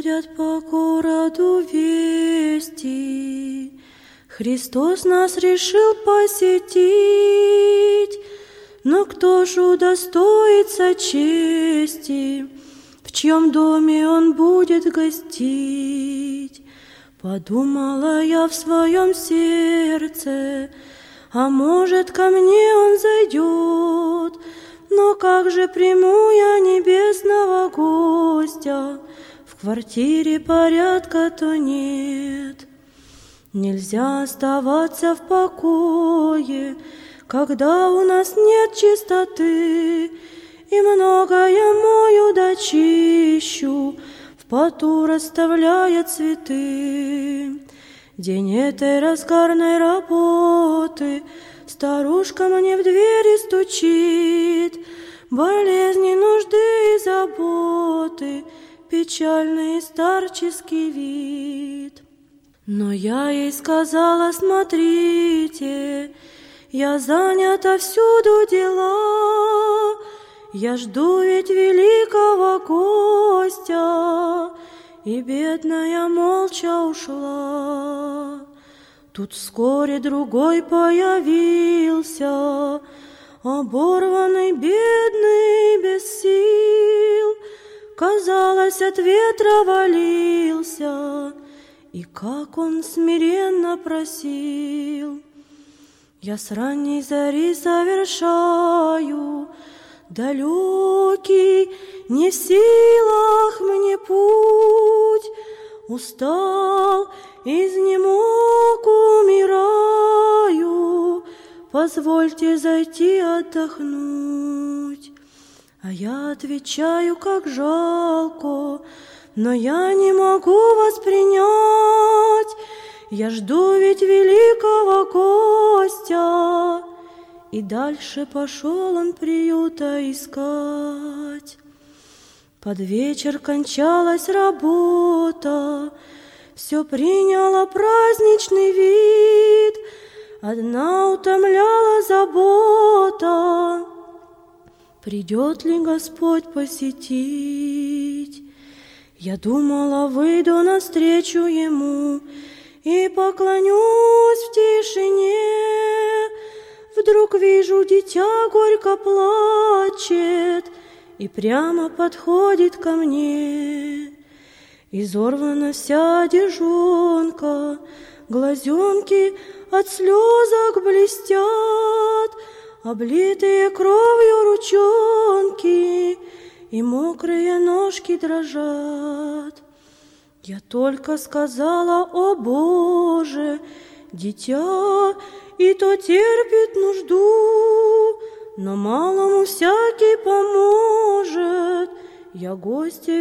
Ходят по городу вести, Христос нас решил посетить. Но кто ж удостоится чести, в чьем доме Он будет гостить? Подумала я в своем сердце, а может, ко мне Он зайдет. Но как же приму я небесного гостя? В квартире порядка-то нет. Нельзя оставаться в покое, когда у нас нет чистоты, и многое мою да чищу, в поту расставляя цветы. День этой разгарной работы старушка мне в двери стучит, болезни, нужды и заботы, печальный старческий вид. Но я ей сказала: смотрите, я занята всюду дела, я жду ведь великого гостя, и бедная молча ушла. Тут вскоре другой появился, оборванный, бедный, без сил, казалось, от ветра валился, и как он смиренно просил. Я с ранней зари совершаю далекий, не в силах мне путь, устал, изнемог, умираю, позвольте зайти отдохнуть. А я отвечаю: как жалко, но я не могу воспринять, я жду ведь великого гостя. И дальше пошел он приюта искать. Под вечер кончалась работа, все приняло праздничный вид, одна утомляла забота: придет ли Господь посетить? Я думала, выйду навстречу Ему и поклонюсь в тишине. Вдруг вижу, дитя горько плачет и прямо подходит ко мне. Изорвана вся одежонка, глазенки от слезок блестят, облитые кровью ручонки и мокрые ножки дрожат. Я только сказала: о Боже, дитя и то терпит нужду, но малому всякий поможет, я гостя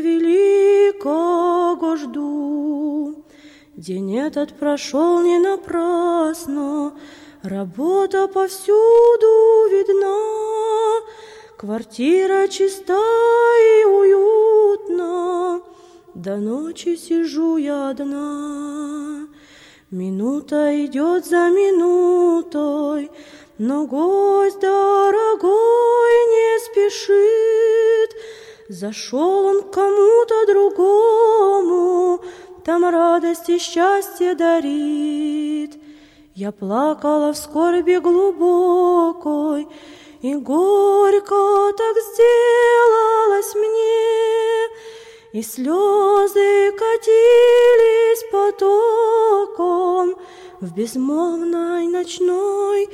великого жду. День этот прошел не напрасно, работа повсюду видна, квартира чиста и уютна, до ночи сижу я одна. Минута идет за минутой, но гость дорогой не спешит. Зашел он к кому-то другому, там радость и счастье дарит. Я плакала в скорби глубокой, и горько так сделалось мне, и слезы катились потоком в безмолвной ночной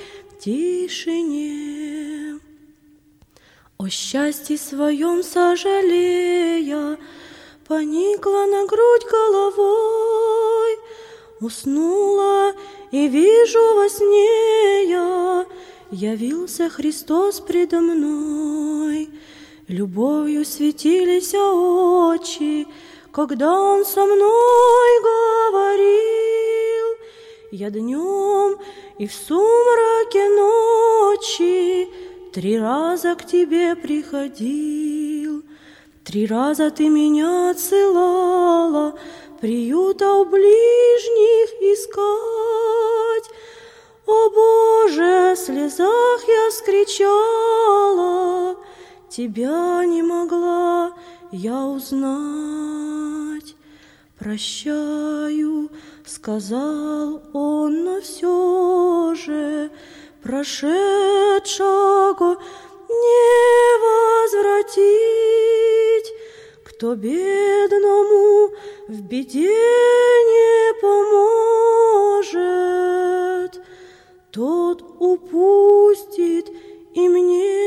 тишине. О счастье своем сожалея, поникла на грудь головой, уснула, и вижу во сне я, явился Христос предо мной. Любовью светились очи, когда Он со мной говорил. Я днем и в сумраке ночи 3 раза к тебе приходил. 3 раза ты меня отсылала приюта у ближних искать. О Боже, в слезах я вскричала, тебя не могла я узнать. «Прощаю», — сказал он, но все же прошедшего не возвратить. Кто бедному в беде не поможет, тот упустит и мне